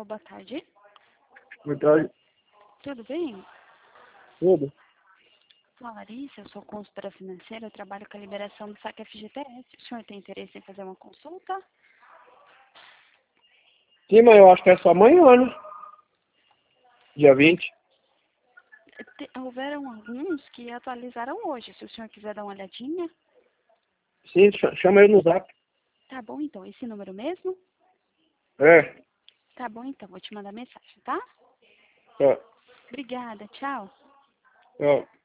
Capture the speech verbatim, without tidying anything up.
Alô, boa tarde. Boa tarde. Tudo bem? Tudo? Sou a Larissa, eu sou consultora financeira, eu trabalho com a liberação do saque F G T S. O senhor tem interesse em fazer uma consulta? Sim, mas eu acho que é só amanhã, né? Dia vinte. Te- Houveram alguns que atualizaram hoje, se o senhor quiser dar uma olhadinha. Sim, ch- chama ele no zap. Tá bom, então, esse número mesmo? É. Tá bom, então, vou te mandar mensagem, tá? Tá. Obrigada, tchau. Tá.